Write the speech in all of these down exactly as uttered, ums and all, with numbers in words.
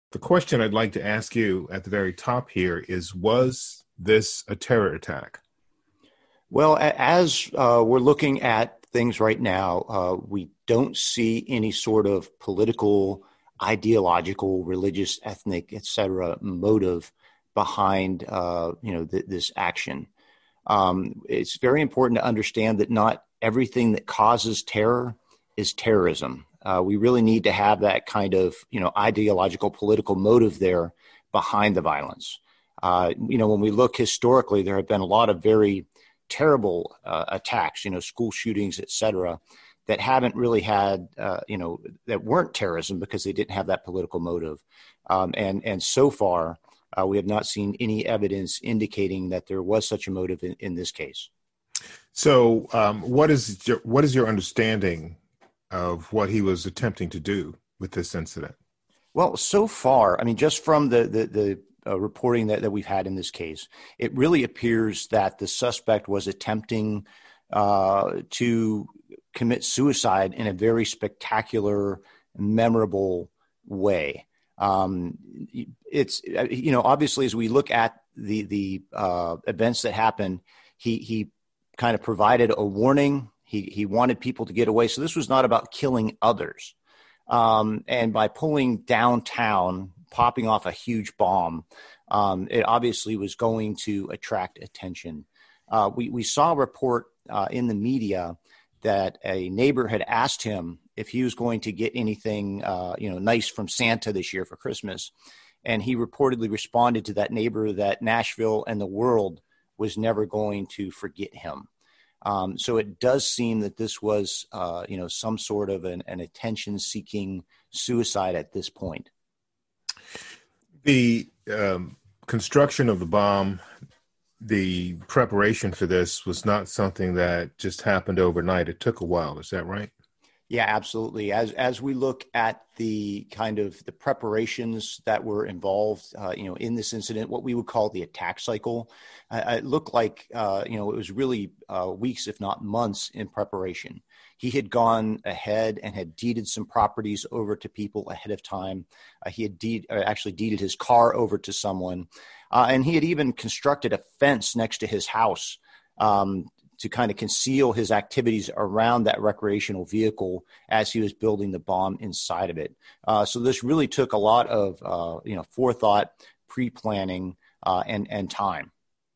The question I'd like to ask you at the very top here is, was this a terror attack? Well, as uh, we're looking at things right now, uh, we don't see any sort of political, ideological, religious, ethnic, et cetera, motive behind, uh, you know, th- this action. Um, it's very important to understand that not everything that causes terror is terrorism. Uh, we really need to have that kind of, you know, ideological, political motive there behind the violence. Uh, you know, when we look historically, there have been a lot of very terrible uh, attacks, you know, school shootings, et cetera, that haven't really had, uh, you know, that weren't terrorism because they didn't have that political motive. Um, and, and so far, uh, we have not seen any evidence indicating that there was such a motive in, in this case. So um, what is your, what is your understanding of what he was attempting to do with this incident? Well, so far, I mean, just from the the, the uh, reporting that, that we've had in this case, it really appears that the suspect was attempting uh, to commit suicide in a very spectacular, memorable way. Um, it's, you know, obviously, as we look at the the uh, events that happened, he he kind of provided a warning. He he wanted people to get away. So this was not about killing others. Um, and by pulling downtown, popping off a huge bomb, um, it obviously was going to attract attention. Uh, we, we saw a report uh, in the media that a neighbor had asked him if he was going to get anything, uh, you know, nice from Santa this year for Christmas. And he reportedly responded to that neighbor that Nashville and the world was never going to forget him. Um, so it does seem that this was, uh, you know, some sort of an, an attention-seeking suicide at this point. The um, construction of the bomb, the preparation for this was not something that just happened overnight. It took a while. Is that right? Yeah, absolutely. As as we look at the kind of the preparations that were involved, uh, you know, in this incident, what we would call the attack cycle, uh, it looked like, uh, you know, it was really uh, weeks, if not months, in preparation. He had gone ahead and had deeded some properties over to people ahead of time. Uh, he had deed, uh, actually deeded his car over to someone, uh, and he had even constructed a fence next to his house Um, to kind of conceal his activities around that recreational vehicle as he was building the bomb inside of it. Uh, so this really took a lot of, uh, you know, forethought, pre-planning, uh, and, and time.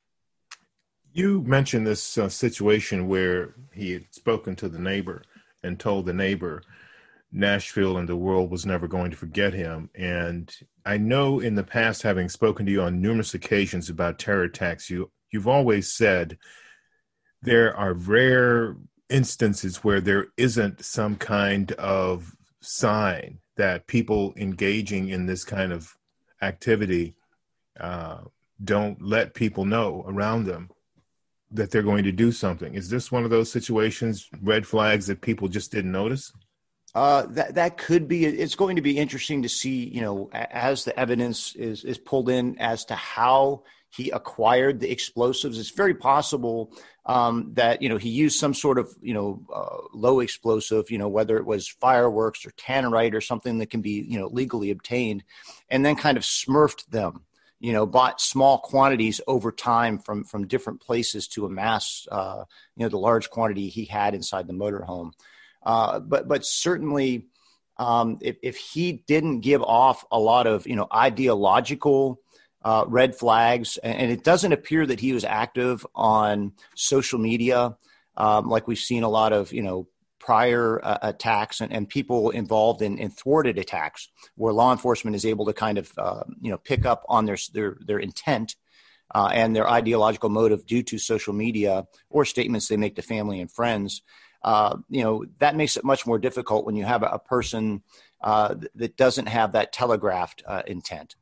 You mentioned this uh, situation where he had spoken to the neighbor and told the neighbor Nashville and the world was never going to forget him. And I know in the past, having spoken to you on numerous occasions about terror attacks, you, you've always said there are rare instances where there isn't some kind of sign that people engaging in this kind of activity uh, don't let people know around them that they're going to do something. Is this one of those situations, red flags that people just didn't notice? Uh, that that could be. It's going to be interesting to see, you know, as the evidence is is pulled in as to how he acquired the explosives. It's very possible um, that, you know, he used some sort of, you know, uh, low explosive, you know, whether it was fireworks or tannerite or something that can be, you know, legally obtained, and then kind of smurfed them, you know, bought small quantities over time from from different places to amass, uh, you know, the large quantity he had inside the motorhome. Uh, but but certainly, um, if, if he didn't give off a lot of, you know, ideological uh, red flags, and, and it doesn't appear that he was active on social media, um, like we've seen a lot of, you know, prior uh, attacks and, and people involved in, in thwarted attacks, where law enforcement is able to kind of, uh, you know, pick up on their their their intent uh, and their ideological motive due to social media or statements they make to family and friends. Uh, you know, that makes it much more difficult when you have a, a person uh, that doesn't have that telegraphed uh, intent.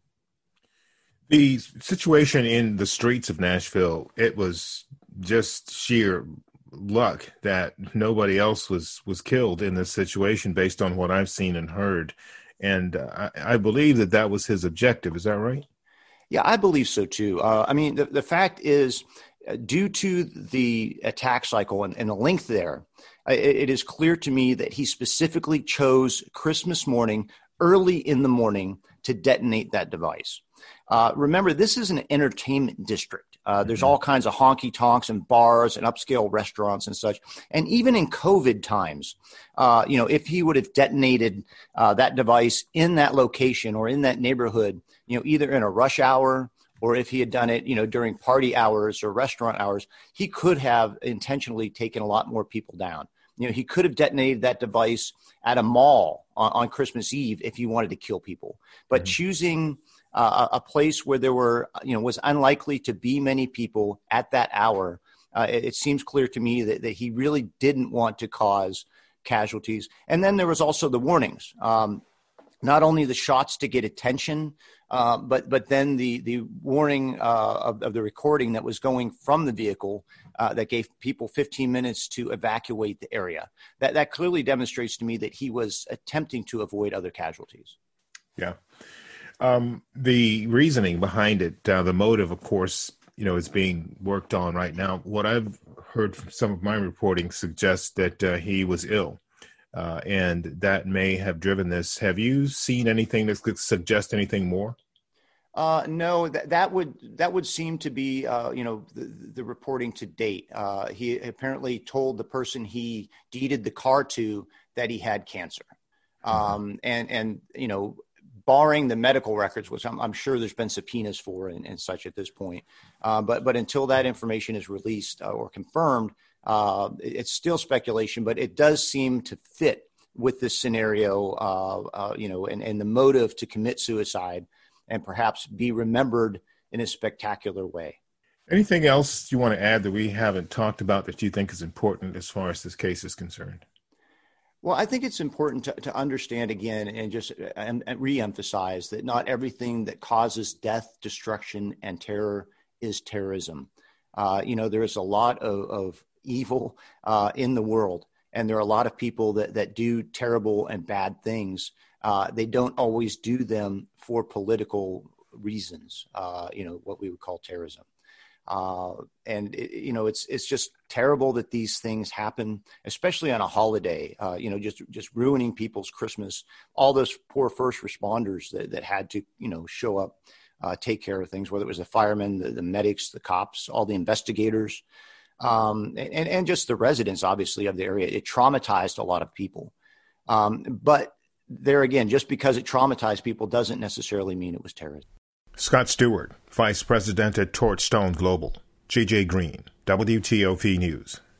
The situation in the streets of Nashville, it was just sheer luck that nobody else was, was killed in this situation based on what I've seen and heard. And uh, I, I believe that that was his objective. Is that right? Yeah, I believe so, too. Uh, I mean, the, the fact is, uh, due to the attack cycle and, and the length there, it, it is clear to me that he specifically chose Christmas morning, early in the morning, to detonate that device. Uh, remember, this is an entertainment district. Uh, there's all kinds of honky tonks and bars and upscale restaurants and such. And even in COVID times, uh, you know, if he would have detonated uh, that device in that location or in that neighborhood, you know, either in a rush hour or if he had done it, you know, during party hours or restaurant hours, he could have intentionally taken a lot more people down. You know, he could have detonated that device at a mall on, on Christmas Eve if he wanted to kill people. But mm-hmm. choosing uh, a place where there were, you know, was unlikely to be many people at that hour, uh, it, it seems clear to me that, that he really didn't want to cause casualties. And then there was also the warnings. Um, not only the shots to get attention, uh, but but then the the warning uh, of, of the recording that was going from the vehicle uh, that gave people fifteen minutes to evacuate the area. That that clearly demonstrates to me that he was attempting to avoid other casualties. Yeah. Um, the reasoning behind it, uh, the motive, of course, you know, is being worked on right now. What I've heard from some of my reporting suggests that uh, he was ill. Uh, and that may have driven this. Have you seen anything that could suggest anything more? Uh, no, that, that would that would seem to be, uh, you know, the, the reporting to date. Uh, he apparently told the person he deeded the car to that he had cancer. Um, and, and, you know, barring the medical records, which I'm, I'm sure there's been subpoenas for and, and such at this point. Uh, but, but until that information is released uh, or confirmed, Uh, it's still speculation, but it does seem to fit with this scenario, uh, uh, you know, and, and the motive to commit suicide and perhaps be remembered in a spectacular way. Anything else you want to add that we haven't talked about that you think is important as far as this case is concerned? Well, I think it's important to, to understand again and just and, and reemphasize that not everything that causes death, destruction, and terror is terrorism. Uh, you know, there is a lot of, of evil uh, in the world. And there are a lot of people that, that do terrible and bad things. Uh, they don't always do them for political reasons, uh, you know, what we would call terrorism. Uh, and, it, you know, it's it's just terrible that these things happen, especially on a holiday, uh, you know, just just ruining people's Christmas. All those poor first responders that, that had to, you know, show up, uh, take care of things, whether it was the firemen, the, the medics, the cops, all the investigators. Um, and, and just the residents, obviously, of the area. It traumatized a lot of people. Um, but there again, just because it traumatized people doesn't necessarily mean it was terrorism. Scott Stewart, Vice President at Torchstone Global. J J Green, W T O P News.